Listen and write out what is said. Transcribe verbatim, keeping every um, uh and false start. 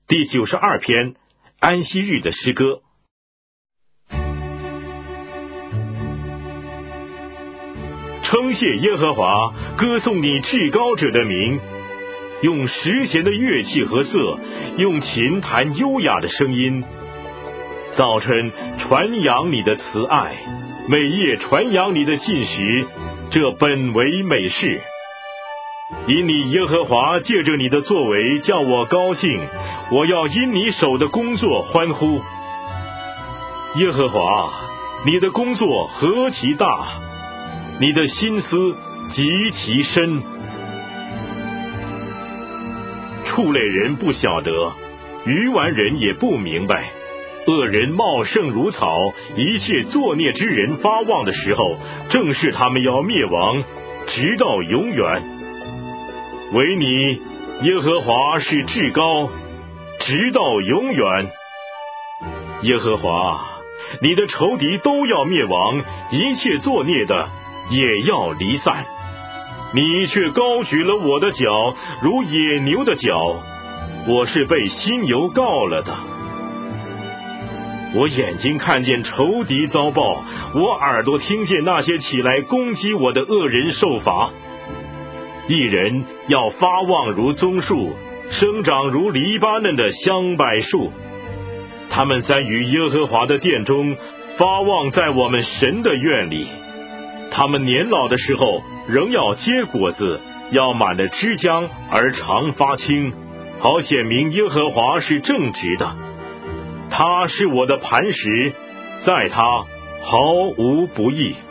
第九十二篇，安息日的诗歌。称谢耶和华，歌颂你至高者的名，用十弦的乐器和瑟，用琴弹优雅的声音。早晨传扬你的慈爱，每夜传扬你的信实，这本为美事。因你耶和华借着你的作为叫我高兴，我要因你手的工作欢呼。耶和华，你的工作何其大，你的心思极其深。畜类人不晓得，愚顽人也不明白。恶人茂盛如草，一切作孽之人发旺的时候，正是他们要灭亡，直到永远。唯你耶和华是至高，直到永远。耶和华，你的仇敌都要灭亡，一切作孽的也要离散。你却高举了我的脚，如野牛的脚，我是被新油膏了的。我眼睛看见仇敌遭报，我耳朵听见那些起来攻击我的恶人受罚。一人要发旺如棕树，生长如黎巴嫩的香柏树。他们在于耶和华的殿中，发旺在我们神的院里。他们年老的时候仍要结果子，要满了枝浆而常发青，好显明耶和华是正直的。他是我的磐石，在他毫无不义。